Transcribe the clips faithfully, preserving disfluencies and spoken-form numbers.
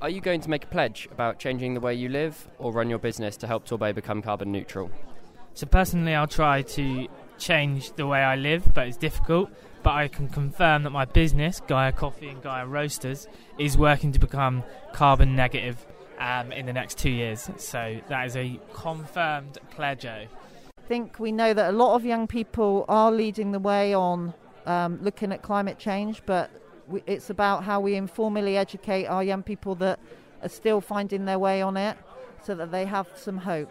Are you going to make a pledge about changing the way you live or run your business to help Torbay become carbon neutral? So personally, I'll try to change the way I live, but it's difficult. But I can confirm that my business, Gaia Coffee and Gaia Roasters, is working to become carbon negative um, in the next two years. So that is a confirmed pledge. I think we know that a lot of young people are leading the way on um, looking at climate change, but we, it's about how we informally educate our young people that are still finding their way on it so that they have some hope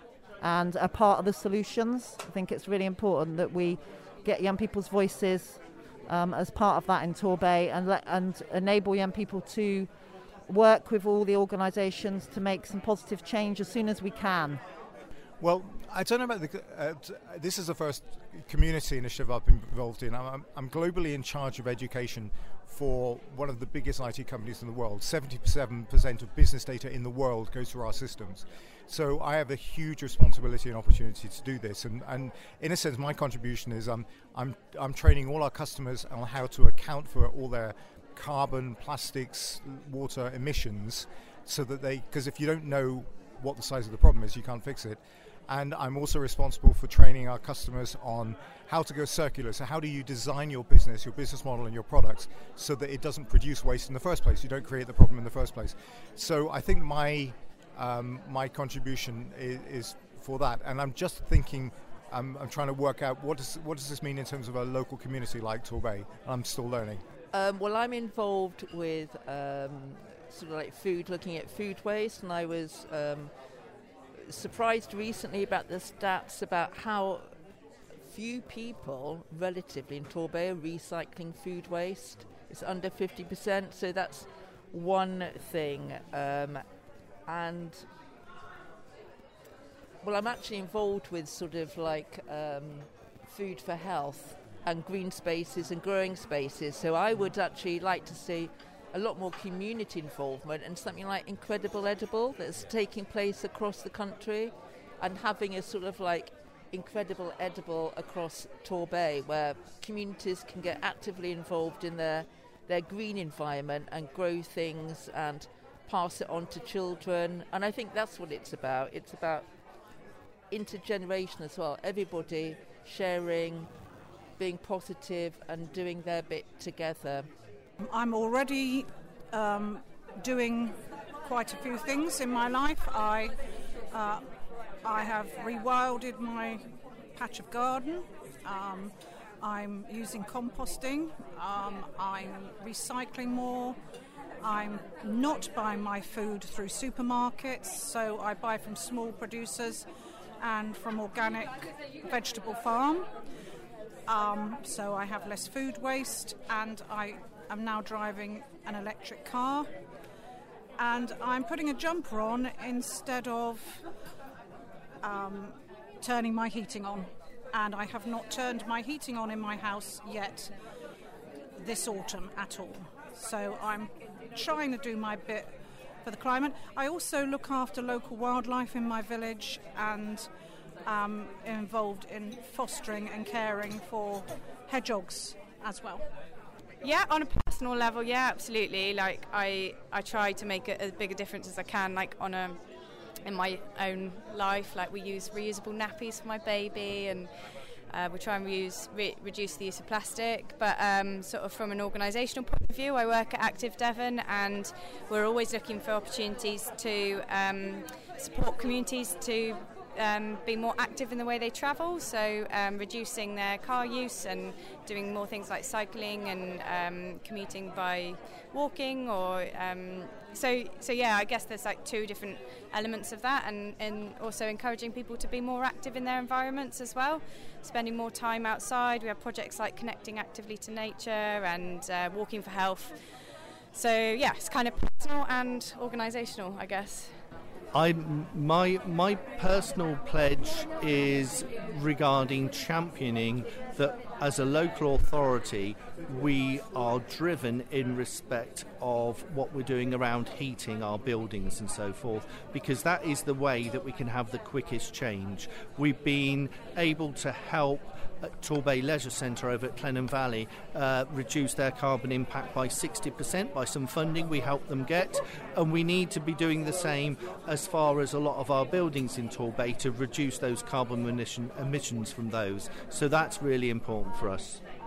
and are part of the solutions. I think it's really important that we get young people's voices um, as part of that in Torbay and, let, and enable young people to work with all the organisations to make some positive change as soon as we can. Well, I don't know about the. Uh, this is the first community initiative I've been involved in. I'm, I'm globally in charge of education for one of the biggest I T companies in the world. seventy-seven percent of business data in the world goes through our systems. So I have a huge responsibility and opportunity to do this. And, and in a sense, my contribution is um, I'm, I'm training all our customers on how to account for all their carbon, plastics, water emissions, so that they, because if you don't know what the size of the problem is, you can't fix it. And I'm also responsible for training our customers on how to go circular. So how do you design your business, your business model and your products so that it doesn't produce waste in the first place? You don't create the problem in the first place. So I think my um, my contribution is, is for that. And I'm just thinking, um, I'm trying to work out what does, what does this mean in terms of a local community like Torbay? I'm still learning. Um, well, I'm involved with um, sort of like food, looking at food waste, and I was um, surprised recently about the stats about how few people relatively in Torbay are recycling food waste. It's under fifty percent, so that's one thing. Um, and well, I'm actually involved with sort of like um, food for health and green spaces and growing spaces, so I would actually like to see a lot more community involvement and something like Incredible Edible that's taking place across the country, and having a sort of like Incredible Edible across Torbay where communities can get actively involved in their, their green environment and grow things and pass it on to children. And I think that's what it's about. It's about intergeneration as well, everybody sharing, being positive and doing their bit together. I'm already um, doing quite a few things in my life. I uh, I have rewilded my patch of garden. Um, I'm using composting. Um, I'm recycling more. I'm not buying my food through supermarkets, so I buy from small producers and from organic vegetable farm. Um, so I have less food waste, and I am now driving an electric car, and I'm putting a jumper on instead of um, turning my heating on, and I have not turned my heating on in my house yet this autumn at all. So I'm trying to do my bit for the climate. I also look after local wildlife in my village and um, involved in fostering and caring for hedgehogs as well. Yeah, on a personal level, yeah, absolutely. Like I, I try to make a, as big a difference as I can. Like on a, in my own life, like we use reusable nappies for my baby, and uh, we try and reuse, re- reduce the use of plastic. But um, sort of from an organisational point of view, I work at Active Devon, and we're always looking for opportunities to um, support communities to Um, be more active in the way they travel, so um, reducing their car use and doing more things like cycling and um, commuting by walking, or um, so so yeah I guess there's like two different elements of that, and, and also encouraging people to be more active in their environments as well, spending more time outside. We have projects like Connecting Actively to Nature and uh, Walking for Health. So yeah, it's kind of personal and organisational, I guess. I, my my personal pledge is regarding championing that as a local authority we are driven in respect of what we're doing around heating our buildings and so forth, because that is the way that we can have the quickest change. We've been able to help at Torbay Leisure Centre over at Clenham Valley uh, reduce their carbon impact by sixty percent by some funding we helped them get, and we need to be doing the same as far as a lot of our buildings in Torbay to reduce those carbon emission, emissions from those. So that's really important for us.